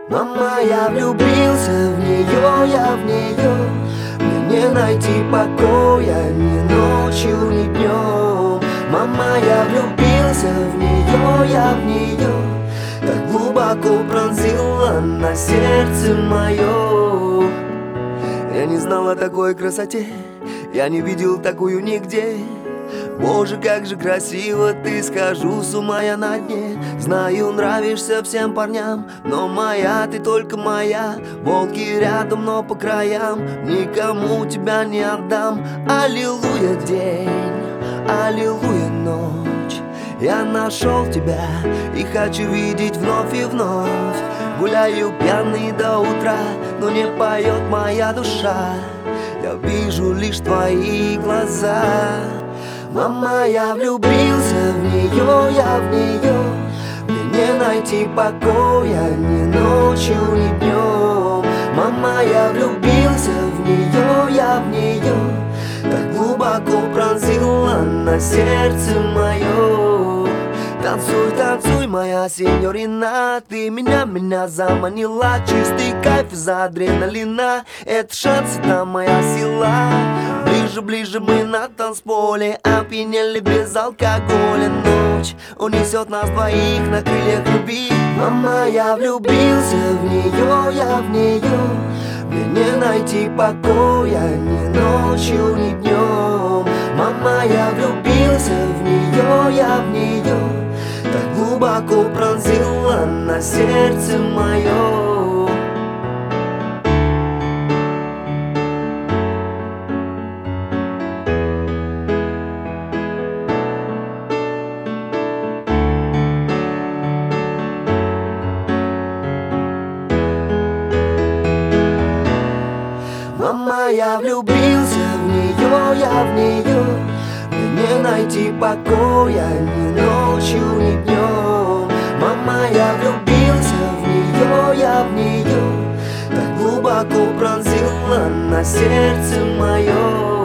Мама, я влюбился в нее, я в нее. Мне не найти покоя ни ночью, ни днем. Мама, я влюбился в нее, я в нее. Так глубоко пронзила на сердце мое. Я не знал о такой красоте, я не видел такую нигде. Боже, как же красиво ты, схожу с ума я на дне. Знаю, нравишься всем парням, но моя, ты только моя. Волки рядом, но по краям, никому тебя не отдам. Аллилуйя день, аллилуйя ночь. Я нашел тебя и хочу видеть вновь и вновь. Гуляю пьяный до утра, но не поет моя душа. Я вижу лишь твои глаза. Мама, я влюбился в нее, я в нее. Мне не найти покоя ни ночью, ни днем. Мама, я влюбился в нее, я в нее. Так глубоко пронзила на сердце мое. Танцуй, танцуй, моя сеньорина. Ты меня заманила. Чистый кайф из-за адреналина. Это шанс, это моя сила. Ближе, ближе мы на танцполе. Опьянели без алкоголя. Ночь унесет нас двоих на крыльях любви. Мама, я влюбился в нее, я в нее. Мне не найти покоя ни ночью, ни днем. Мама, я влюбился в нее, я в нее. Так глубоко пронзила на сердце мое. Мама, я влюбился в нее, я в нее. Мне не найти покоя ни ночью, ни днем. Мама, я влюбился в нее, я в нее. Так глубоко пронзила на сердце мое.